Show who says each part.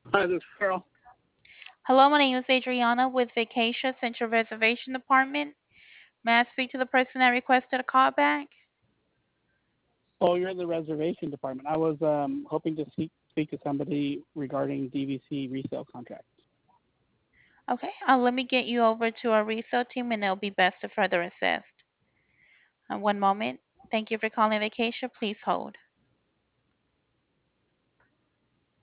Speaker 1: Hi, this is Carl.
Speaker 2: Hello, my name is Adriana with Vacation Central Reservation Department. May I speak to the person that requested a call back?
Speaker 1: Oh, you're in the reservation department. I was hoping to speak to somebody regarding DVC resale contracts.
Speaker 2: Okay, let me get you over to our resale team and they'll be best to further assist. One moment. Thank you for calling Vacation. Please hold.